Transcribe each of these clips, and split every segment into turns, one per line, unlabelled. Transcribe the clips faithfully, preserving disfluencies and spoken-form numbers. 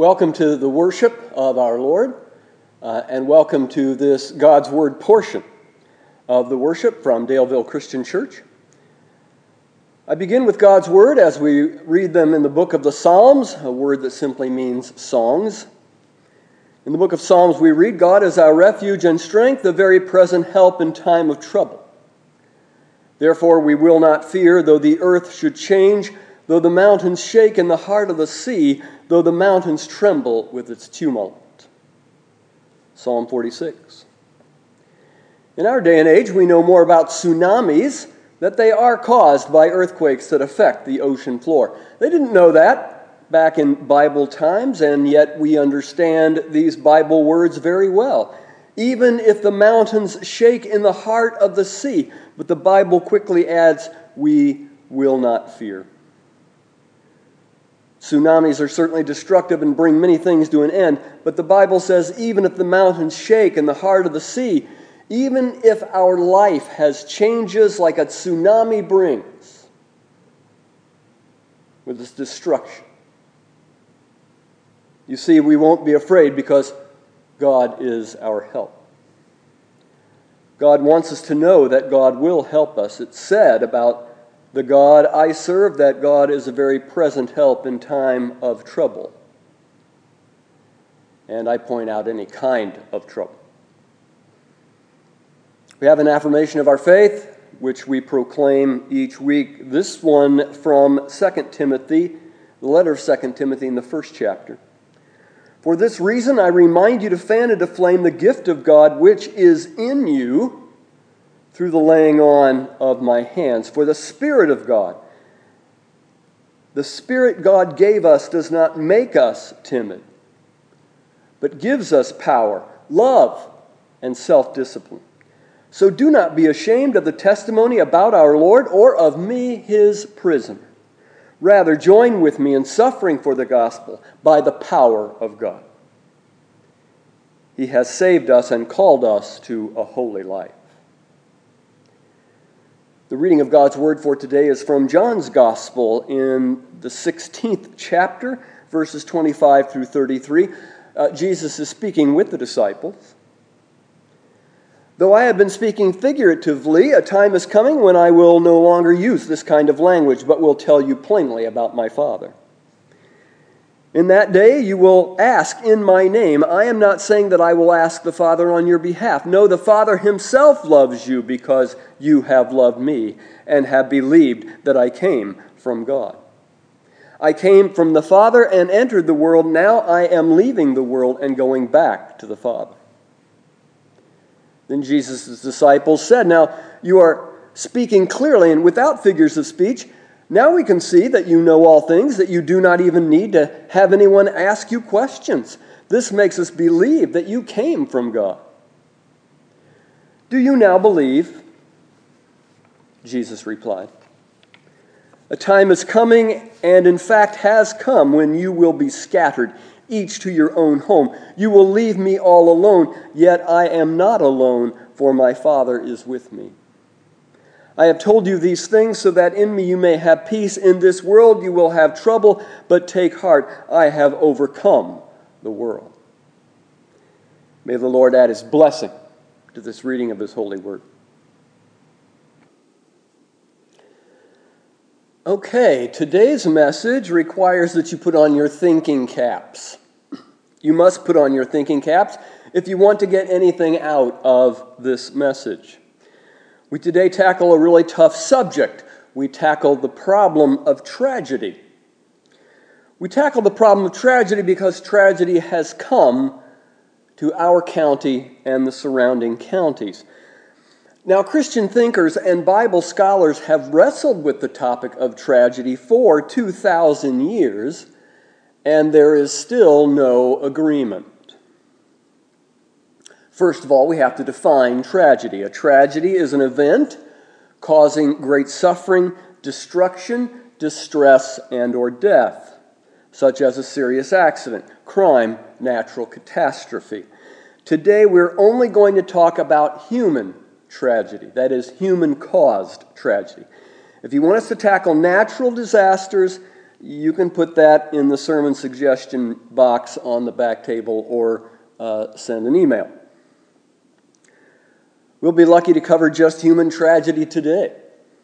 Welcome to the worship of our Lord, uh, and welcome to this God's Word portion of the worship from Daleville Christian Church. I begin with God's Word as we read them in the book of the Psalms, a word that simply means songs. In the book of Psalms we read, God is our refuge and strength, the very present help in time of trouble. Therefore we will not fear, though the earth should change, though the mountains shake in the heart of the sea, though the mountains tremble with its tumult. Psalm forty-six. In our day and age, we know more about tsunamis, that they are caused by earthquakes that affect the ocean floor. They didn't know that back in Bible times, and yet we understand these Bible words very well. Even if the mountains shake in the heart of the sea, but the Bible quickly adds, we will not fear. Tsunamis are certainly destructive and bring many things to an end, but the Bible says even if the mountains shake in the heart of the sea, even if our life has changes like a tsunami brings with its destruction, you see, we won't be afraid because God is our help. God wants us to know that God will help us. It's said about the God I serve, that God is a very present help in time of trouble. And I point out any kind of trouble. We have an affirmation of our faith, which we proclaim each week. This one from Second Timothy, the letter of Second Timothy in the first chapter. For this reason I remind you to fan into flame the gift of God which is in you, through the laying on of my hands. For the Spirit of God, the Spirit God gave us does not make us timid, but gives us power, love, and self-discipline. So do not be ashamed of the testimony about our Lord or of me, his prisoner. Rather, join with me in suffering for the gospel by the power of God. He has saved us and called us to a holy life. The reading of God's Word for today is from John's Gospel in the sixteenth chapter, verses twenty-five through thirty-three. Uh, Jesus is speaking with the disciples. Though I have been speaking figuratively, a time is coming when I will no longer use this kind of language, but will tell you plainly about my Father. In that day you will ask in my name. I am not saying that I will ask the Father on your behalf. No, the Father himself loves you because you have loved me and have believed that I came from God. I came from the Father and entered the world. Now I am leaving the world and going back to the Father. Then Jesus' disciples said, Now you are speaking clearly and without figures of speech. Now we can see that you know all things, that you do not even need to have anyone ask you questions. This makes us believe that you came from God. Do you now believe? Jesus replied, A time is coming, and in fact has come, when you will be scattered, each to your own home. You will leave me all alone, yet I am not alone, for my Father is with me. I have told you these things so that in me you may have peace. In this world you will have trouble, but take heart, I have overcome the world. May the Lord add his blessing to this reading of his holy word. Okay, today's message requires that you put on your thinking caps. You must put on your thinking caps if you want to get anything out of this message. We today tackle a really tough subject. We tackle the problem of tragedy. We tackle the problem of tragedy because tragedy has come to our county and the surrounding counties. Now, Christian thinkers and Bible scholars have wrestled with the topic of tragedy for two thousand years, and there is still no agreement. First of all, we have to define tragedy. A tragedy is an event causing great suffering, destruction, distress, and or death, such as a serious accident, crime, natural catastrophe. Today, we're only going to talk about human tragedy, that is, human-caused tragedy. If you want us to tackle natural disasters, you can put that in the sermon suggestion box on the back table or uh, send an email. We'll be lucky to cover just human tragedy today.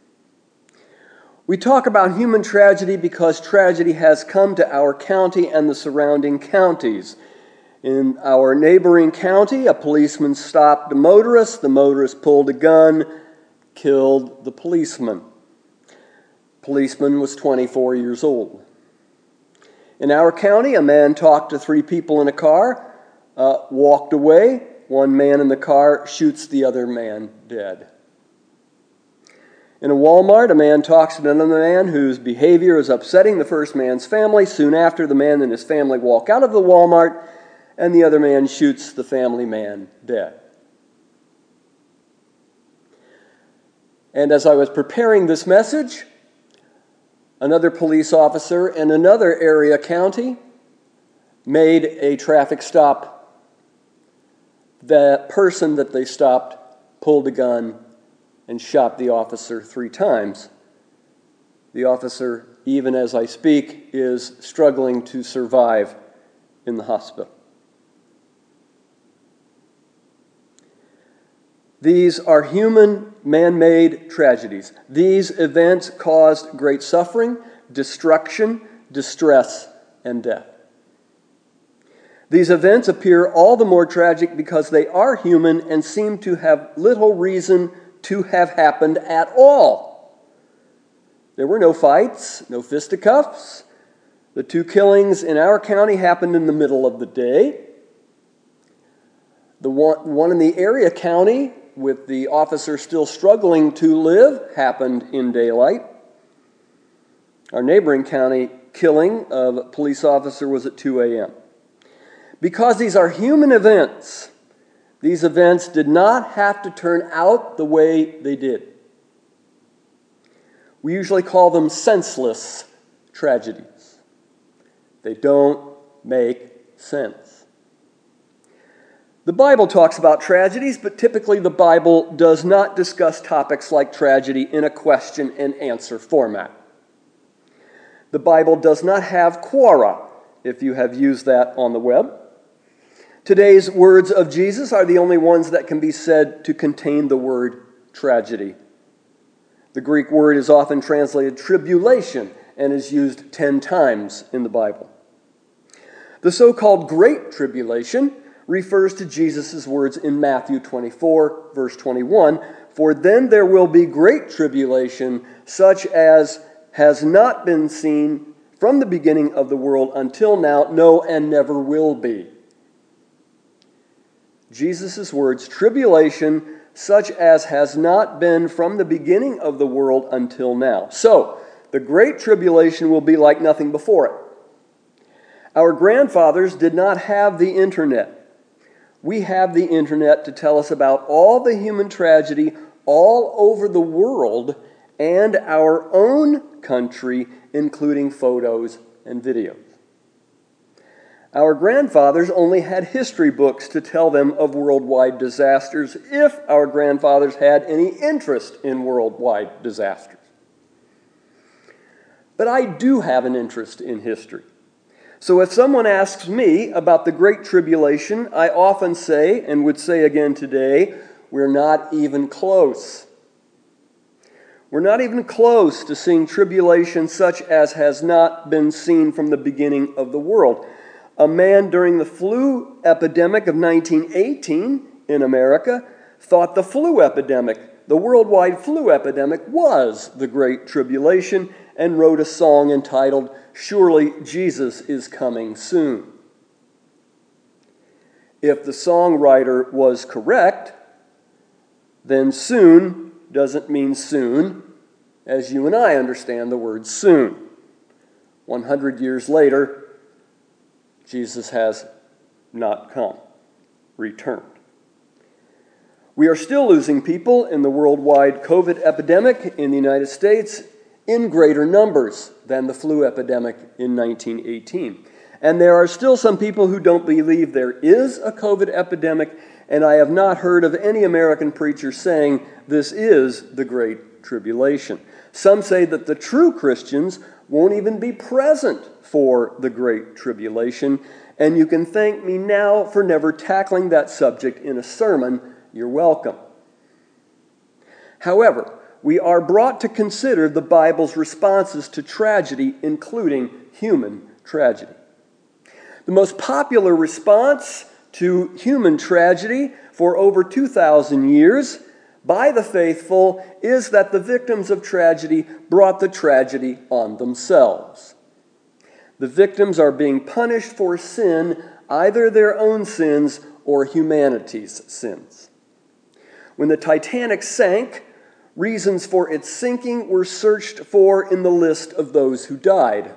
We talk about human tragedy because tragedy has come to our county and the surrounding counties. In our neighboring county, a policeman stopped a motorist. The motorist pulled a gun, killed the policeman. Policeman was twenty-four years old. In our county, a man talked to three people in a car, uh, walked away. One man in the car shoots the other man dead. In a Walmart, a man talks to another man whose behavior is upsetting the first man's family. Soon after, the man and his family walk out of the Walmart, and the other man shoots the family man dead. And as I was preparing this message, another police officer in another area county made a traffic stop. The person that they stopped pulled a gun and shot the officer three times. The officer, even as I speak, is struggling to survive in the hospital. These are human, man-made tragedies. These events caused great suffering, destruction, distress, and death. These events appear all the more tragic because they are human and seem to have little reason to have happened at all. There were no fights, no fisticuffs. The two killings in our county happened in the middle of the day. The one, one in the area county, with the officer still struggling to live, happened in daylight. Our neighboring county killing of a police officer was at two a.m. Because these are human events, these events did not have to turn out the way they did. We usually call them senseless tragedies. They don't make sense. The Bible talks about tragedies, but typically the Bible does not discuss topics like tragedy in a question and answer format. The Bible does not have quora, if you have used that on the web. Today's words of Jesus are the only ones that can be said to contain the word tragedy. The Greek word is often translated tribulation and is used ten times in the Bible. The so-called Great Tribulation refers to Jesus' words in Matthew twenty-four, verse twenty-one, "For then there will be great tribulation, such as has not been seen from the beginning of the world until now, no, and never will be." Jesus' words, tribulation such as has not been from the beginning of the world until now. So, the Great Tribulation will be like nothing before it. Our grandfathers did not have the internet. We have the internet to tell us about all the human tragedy all over the world and our own country, including photos and videos. Our grandfathers only had history books to tell them of worldwide disasters, if our grandfathers had any interest in worldwide disasters. But I do have an interest in history. So if someone asks me about the Great Tribulation, I often say, and would say again today, we're not even close. We're not even close to seeing tribulation such as has not been seen from the beginning of the world. A man during the flu epidemic of nineteen eighteen in America thought the flu epidemic, the worldwide flu epidemic, was the Great Tribulation and wrote a song entitled, "Surely Jesus is Coming Soon." If the songwriter was correct, then soon doesn't mean soon, as you and I understand the word soon. one hundred years later, Jesus has not come, returned. We are still losing people in the worldwide COVID epidemic in the United States in greater numbers than the flu epidemic in nineteen eighteen. And there are still some people who don't believe there is a COVID epidemic, and I have not heard of any American preacher saying this is the Great Tribulation. Some say that the true Christians won't even be present for the Great Tribulation, and you can thank me now for never tackling that subject in a sermon. You're welcome. However, we are brought to consider the Bible's responses to tragedy, including human tragedy. The most popular response to human tragedy for over two thousand years by the faithful is that the victims of tragedy brought the tragedy on themselves. The victims are being punished for sin, either their own sins or humanity's sins. When the Titanic sank, reasons for its sinking were searched for in the list of those who died.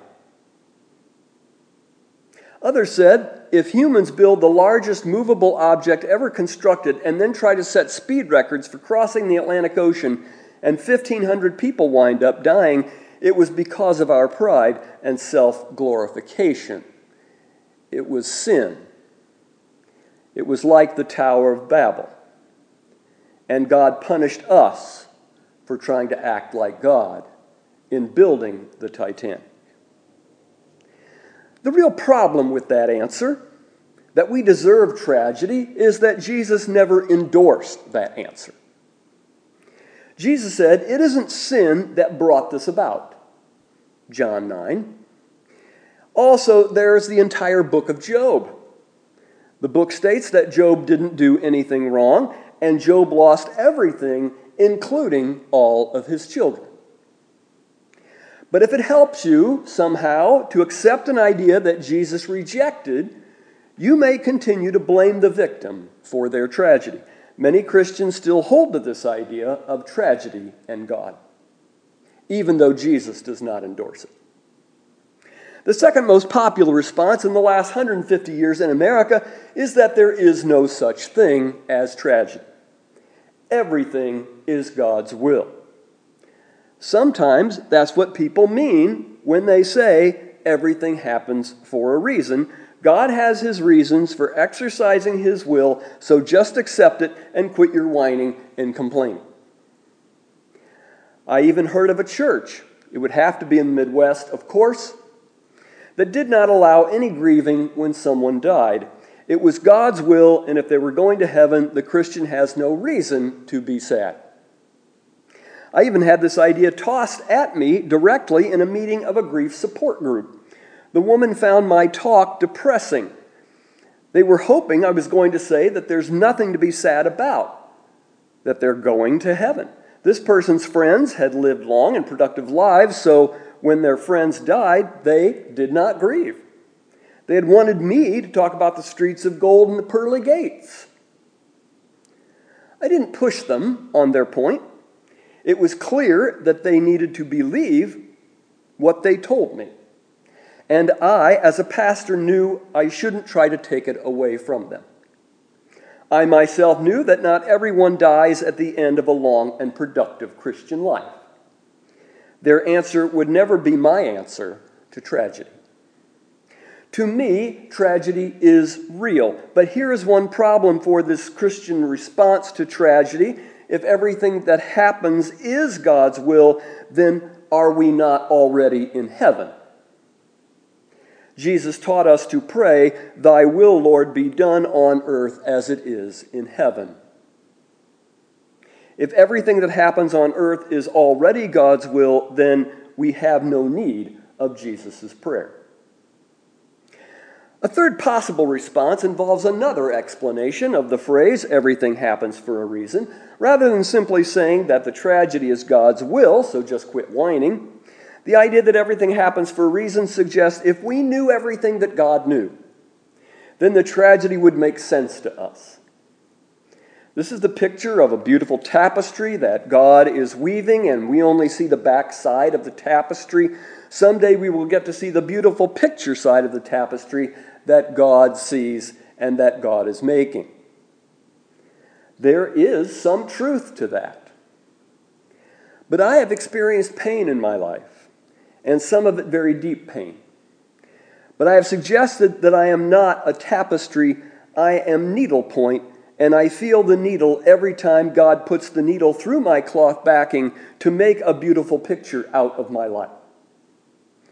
Others said, if humans build the largest movable object ever constructed and then try to set speed records for crossing the Atlantic Ocean and fifteen hundred people wind up dying, it was because of our pride and self-glorification. It was sin. It was like the Tower of Babel. And God punished us for trying to act like God in building the Titanic. The real problem with that answer, that we deserve tragedy, is that Jesus never endorsed that answer. Jesus said, it isn't sin that brought this about. John nine. Also, there's the entire book of Job. The book states that Job didn't do anything wrong, and Job lost everything, including all of his children. But if it helps you somehow to accept an idea that Jesus rejected, you may continue to blame the victim for their tragedy. Many Christians still hold to this idea of tragedy and God, even though Jesus does not endorse it. The second most popular response in the last one hundred fifty years in America is that there is no such thing as tragedy. Everything is God's will. Sometimes that's what people mean when they say everything happens for a reason. God has his reasons for exercising his will, so just accept it and quit your whining and complaining. I even heard of a church, it would have to be in the Midwest, of course, that did not allow any grieving when someone died. It was God's will, and if they were going to heaven, the Christian has no reason to be sad. I even had this idea tossed at me directly in a meeting of a grief support group. The woman found my talk depressing. They were hoping I was going to say that there's nothing to be sad about, that they're going to heaven. This person's friends had lived long and productive lives, so when their friends died, they did not grieve. They had wanted me to talk about the streets of gold and the pearly gates. I didn't push them on their point. It was clear that they needed to believe what they told me. And I, as a pastor, knew I shouldn't try to take it away from them. I myself knew that not everyone dies at the end of a long and productive Christian life. Their answer would never be my answer to tragedy. To me, tragedy is real. But here is one problem for this Christian response to tragedy. If everything that happens is God's will, then are we not already in heaven? Jesus taught us to pray, "Thy will, Lord, be done on earth as it is in heaven." If everything that happens on earth is already God's will, then we have no need of Jesus' prayer. A third possible response involves another explanation of the phrase, "everything happens for a reason." Rather than simply saying that the tragedy is God's will, so just quit whining, the idea that everything happens for a reason suggests if we knew everything that God knew, then the tragedy would make sense to us. This is the picture of a beautiful tapestry that God is weaving, and we only see the back side of the tapestry. Someday we will get to see the beautiful picture side of the tapestry that God sees and that God is making. There is some truth to that. But I have experienced pain in my life, and some of it very deep pain. But I have suggested that I am not a tapestry, I am needlepoint, and I feel the needle every time God puts the needle through my cloth backing to make a beautiful picture out of my life.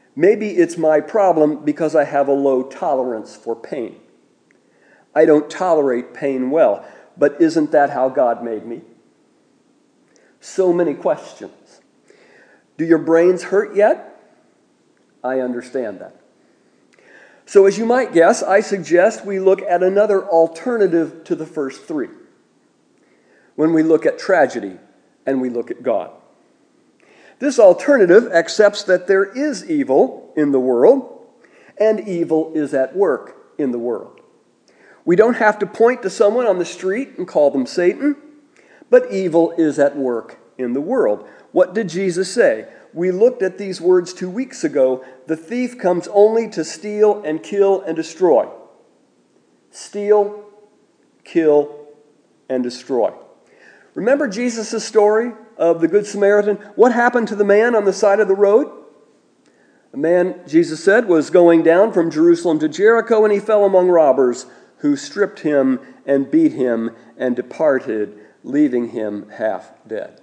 Maybe it's my problem because I have a low tolerance for pain. I don't tolerate pain well, but isn't that how God made me? So many questions. Do your brains hurt yet? I understand that. So as you might guess, I suggest we look at another alternative to the first three. When we look at tragedy and we look at God. This alternative accepts that there is evil in the world and evil is at work in the world. We don't have to point to someone on the street and call them Satan, but evil is at work in the world. What did Jesus say? We looked at these words two weeks ago. The thief comes only to steal and kill and destroy. Steal, kill, and destroy. Remember Jesus' story of the Good Samaritan? What happened to the man on the side of the road? The man, Jesus said, was going down from Jerusalem to Jericho, and he fell among robbers who stripped him and beat him and departed, leaving him half dead.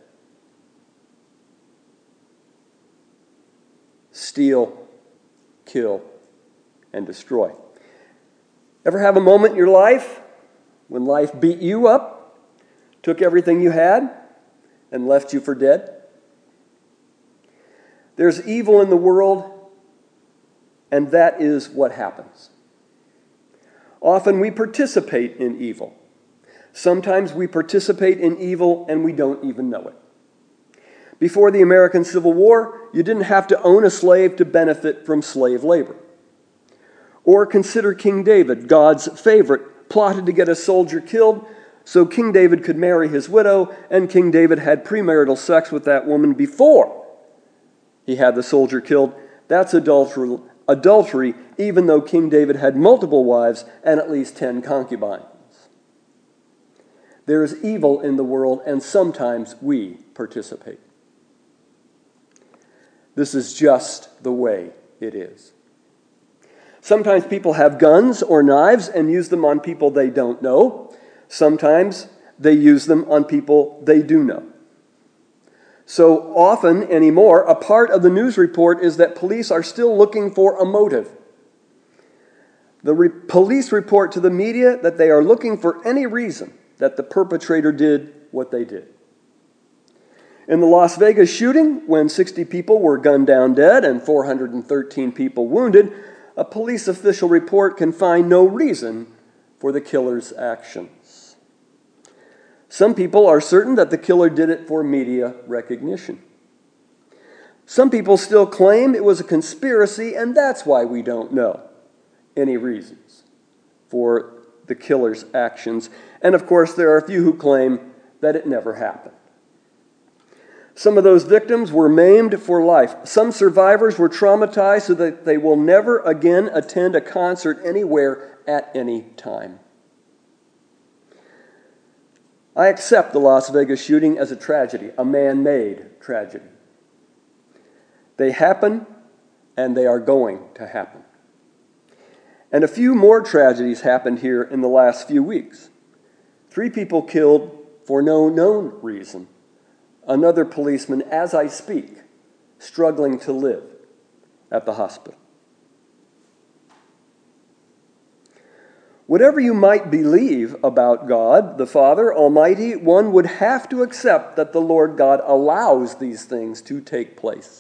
Steal, kill, and destroy. Ever have a moment in your life when life beat you up, took everything you had, and left you for dead? There's evil in the world, and that is what happens. Often we participate in evil. Sometimes we participate in evil and we don't even know it. Before the American Civil War, you didn't have to own a slave to benefit from slave labor. Or consider King David, God's favorite, plotted to get a soldier killed so King David could marry his widow, and King David had premarital sex with that woman before he had the soldier killed. That's adultery, adultery, even though King David had multiple wives and at least ten concubines. There is evil in the world, and sometimes we participate. This is just the way it is. Sometimes people have guns or knives and use them on people they don't know. Sometimes they use them on people they do know. So often anymore, a part of the news report is that police are still looking for a motive. The re- police report to the media that they are looking for any reason that the perpetrator did what they did. In the Las Vegas shooting, when sixty people were gunned down dead and four hundred thirteen people wounded, a police official report can find no reason for the killer's actions. Some people are certain that the killer did it for media recognition. Some people still claim it was a conspiracy, and that's why we don't know any reasons for the killer's actions. And of course, there are a few who claim that it never happened. Some of those victims were maimed for life. Some survivors were traumatized so that they will never again attend a concert anywhere at any time. I accept the Las Vegas shooting as a tragedy, a man-made tragedy. They happen, and they are going to happen. And a few more tragedies happened here in the last few weeks. Three people killed for no known reason. Another policeman, as I speak, struggling to live at the hospital. Whatever you might believe about God, the Father Almighty, one would have to accept that the Lord God allows these things to take place.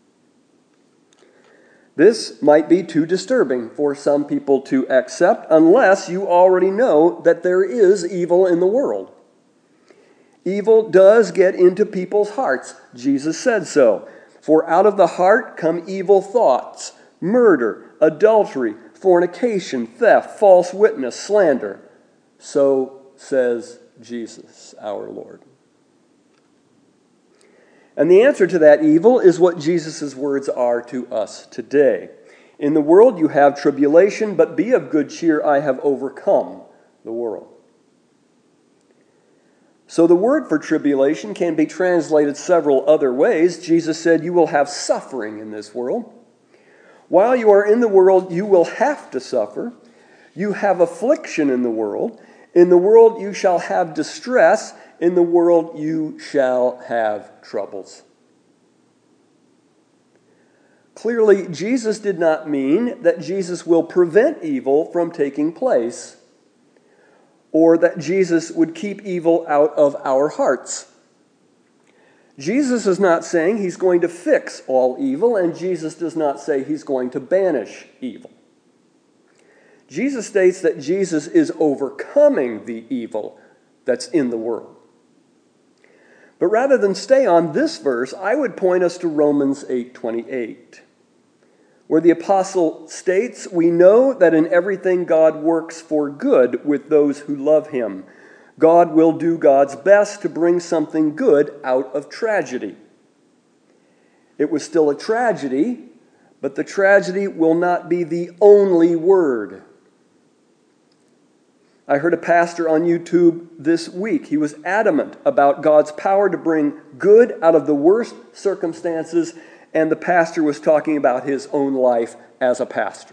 This might be too disturbing for some people to accept unless you already know that there is evil in the world. Evil does get into people's hearts. Jesus said so. For out of the heart come evil thoughts, murder, adultery, fornication, theft, false witness, slander. So says Jesus, our Lord. And the answer to that evil is what Jesus' words are to us today. In the world you have tribulation, but be of good cheer, I have overcome the world. So the word for tribulation can be translated several other ways. Jesus said, you will have suffering in this world. While you are in the world, you will have to suffer. You have affliction in the world. In the world you shall have distress. In the world you shall have troubles. Clearly, Jesus did not mean that Jesus will prevent evil from taking place, or that Jesus would keep evil out of our hearts. Jesus is not saying he's going to fix all evil, and Jesus does not say he's going to banish evil. Jesus states that Jesus is overcoming the evil that's in the world. But rather than stay on this verse, I would point us to Romans eight twenty-eight. Where the apostle states, "We know that in everything God works for good with those who love him. God will do God's best to bring something good out of tragedy." It was still a tragedy, but the tragedy will not be the only word. I heard a pastor on YouTube this week. He was adamant about God's power to bring good out of the worst circumstances, and the pastor was talking about his own life as a pastor.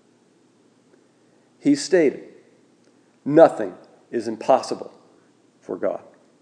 He stated, "Nothing is impossible for God."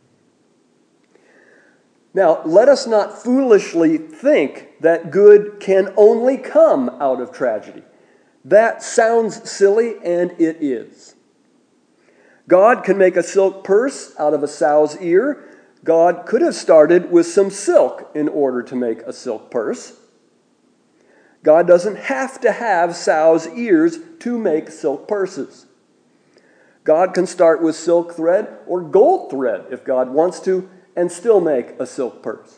Now, let us not foolishly think that good can only come out of tragedy. That sounds silly, and it is. God can make a silk purse out of a sow's ear. God could have started with some silk in order to make a silk purse. God doesn't have to have sow's ears to make silk purses. God can start with silk thread or gold thread if God wants to, and still make a silk purse.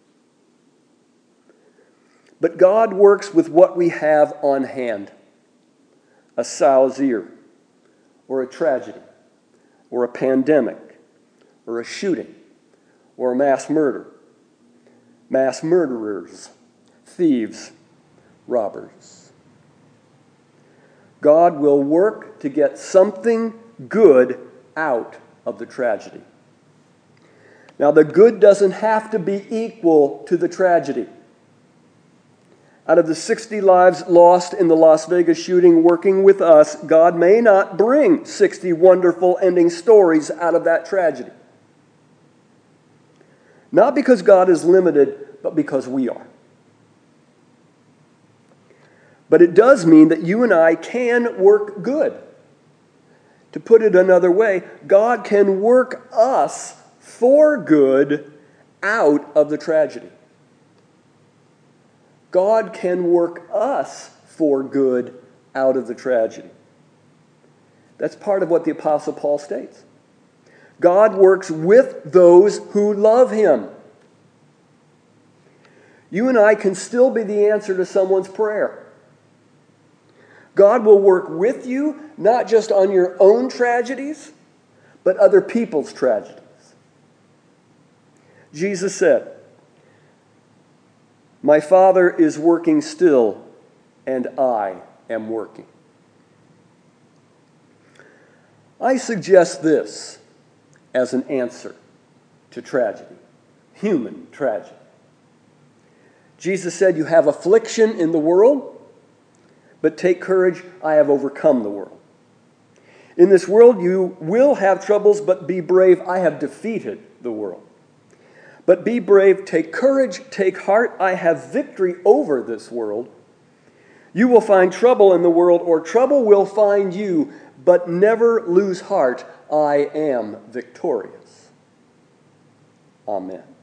But God works with what we have on hand. A sow's ear, or a tragedy, or a pandemic, or a shooting, or a mass murder, mass murderers, thieves, robbers. God will work to get something good out of the tragedy. Now, the good doesn't have to be equal to the tragedy. Out of the sixty lives lost in the Las Vegas shooting working with us, God may not bring sixty wonderful ending stories out of that tragedy. Not because God is limited, but because we are. But it does mean that you and I can work good. To put it another way, God can work us for good out of the tragedy. God can work us for good out of the tragedy. That's part of what the Apostle Paul states. God works with those who love him. You and I can still be the answer to someone's prayer. God will work with you, not just on your own tragedies, but other people's tragedies. Jesus said, "My Father is working still, and I am working." I suggest this as an answer to tragedy, human tragedy. Jesus said, "You have affliction in the world, but take courage, I have overcome the world. In this world you will have troubles, but be brave, I have defeated the world. But be brave, take courage, take heart, I have victory over this world. You will find trouble in the world, or trouble will find you, but never lose heart, I am victorious." Amen.